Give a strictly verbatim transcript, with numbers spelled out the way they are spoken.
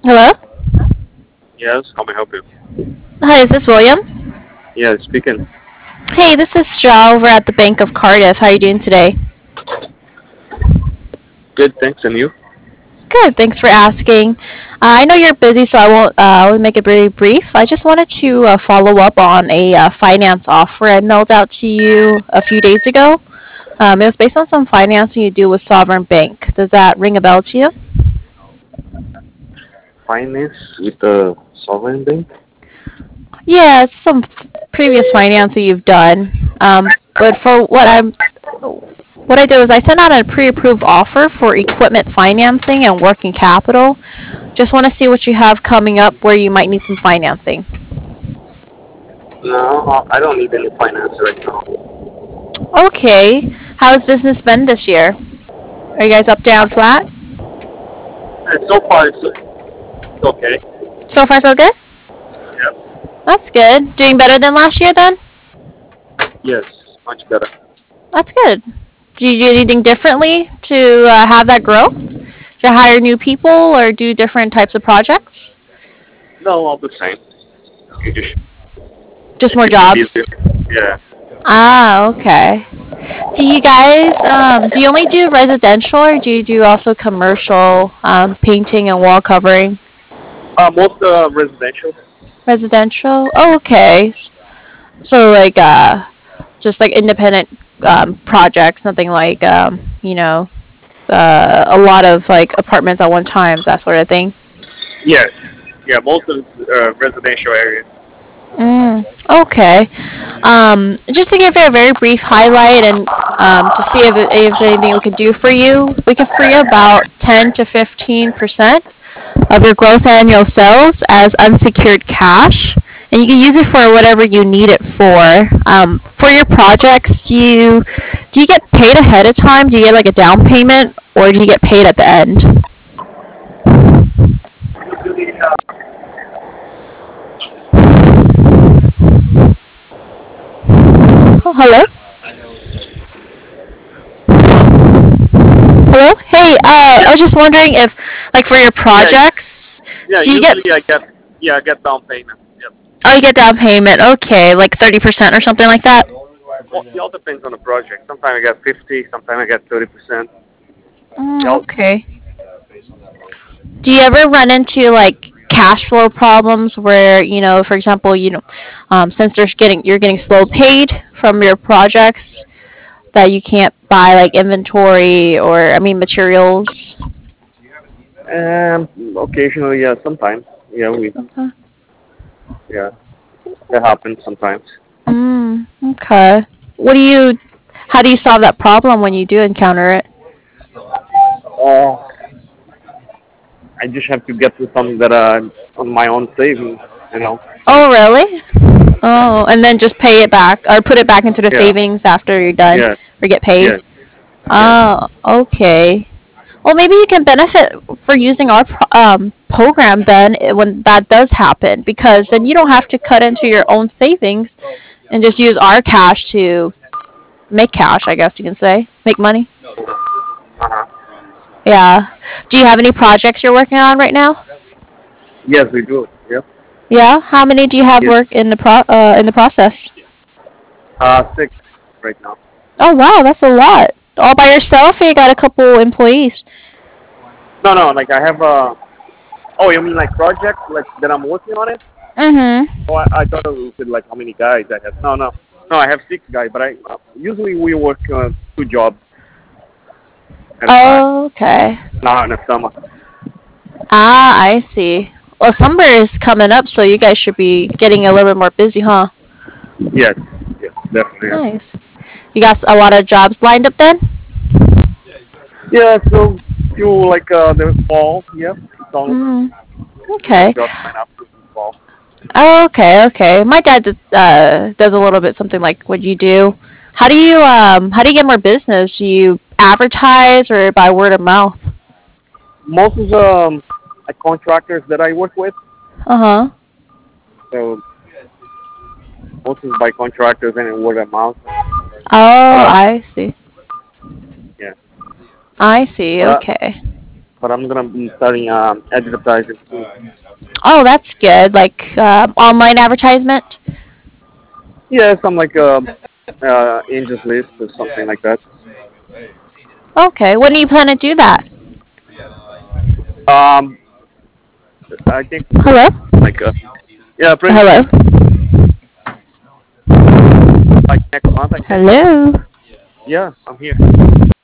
Hello? Yes, how may I help you? Hi, is this William? Yeah, speaking. Hey, this is Shaw over at the Bank of Cardiff. How are you doing today? Good, thanks, and you? Good, thanks for asking. Uh, I know you're busy, so I won't uh, I'll make it very brief. I just wanted to uh, follow up on a uh, finance offer I mailed out to you a few days ago. Um, it was based on some financing you do with Sovereign Bank. Does that ring a bell to you? Finance with the sovereign bank? Yeah, it's some f- previous financing you've done. Um, but for what I'm what I did was I sent out a pre-approved offer for equipment financing and working capital. Just want to see what you have coming up where you might need some financing. No, uh, I don't need any finance right now. Okay. How's business been this year? Are you guys up, down, flat? And so far, it's, it's okay. So far, so good? Yep. That's good. Doing better than last year then? Yes, much better. That's good. Do you do anything differently to uh, have that growth? To hire new people or do different types of projects? No, all the same. You just Just more keep me jobs? busy. Yeah. Ah, okay. Do you guys um, do you only do residential or do you do also commercial um, painting and wall covering? Uh, most uh, residential. Residential? Oh, okay. So like uh, just like independent um, projects, nothing like um, you know uh, a lot of like apartments at one time, that sort of thing. Yes. Yeah, most of it's uh, residential area. Mm, okay. Um, just to give you a very brief highlight and um, to see if, if there's anything we could do for you, we could free about ten to fifteen percent of your gross annual sales as unsecured cash, and you can use it for whatever you need it for. Um, for your projects, do you do you get paid ahead of time? Do you get like a down payment, or do you get paid at the end? Usually, uh, Oh, hello, hello. Hey, uh, I yeah, was just wondering if, like, for your yeah, projects, yeah. do you get? Usually, I get yeah, I get down payment. Yep. Oh, you get down payment. Okay, like thirty percent or something like that. Well, it all depends on the project. Sometimes I get fifty, sometimes I get thirty percent. It Mm, all okay. Do you ever run into like cash flow problems where you know, for example, you know, um, since there's getting you're getting slow paid from your projects that you can't buy like inventory or I mean materials? Um, occasionally, yeah, sometimes, yeah, we, Okay. yeah, that happens sometimes. Mm, okay. What do you? How do you solve that problem when you do encounter it? Uh, I just have to get to something that uh, on my own savings, you know. Oh, really? Oh, and then just pay it back or put it back into the Yeah, savings after you're done yeah, or get paid. yeah, yeah. Oh, okay. Well, maybe you can benefit for using our pro- um, program then when that does happen, because then you don't have to cut into your own savings and just use our cash to make cash, I guess you can say, make money. Uh-huh. Yeah. Do you have any projects you're working on right now? Yes, we do. Yeah. Yeah. How many do you have Yes. work in the pro uh, in the process? Uh, six right now. Oh wow, that's a lot. All by yourself, or you got a couple employees? No, no, like I have uh oh, you mean like projects like that I'm working on it? Mm-hmm. Oh, I, I thought it was like how many guys I have. No, no, no. I have six guys, but I uh, usually we work uh, two jobs at a time. Okay. Not in the summer. Ah, I see. Well, summer is coming up, so you guys should be getting a little bit more busy, huh? Yes, yes, definitely. Yeah. Nice. You got a lot of jobs lined up then? Yeah, so you like uh the fall, yeah. So Mm, some okay. jobs line up for the fall. Oh, okay, okay. My dad uh, does a little bit something like what you do. How do you um how do you get more business? Do you advertise or by word of mouth? Most of the um, like contractors that I work with, Uh huh. so most is by contractors and word of mouth. But Oh, uh, I see. yeah, I see. but uh, Okay. but I'm gonna be starting um, advertising soon. Oh, that's good. Like uh, online advertisement. Yeah, some like uh, uh, Angels List or something like that. Okay. When do you plan to do that? Um, I think Hello. like uh, yeah, pretty Hello. soon, like next month, I think. Hello. Yeah, I'm here.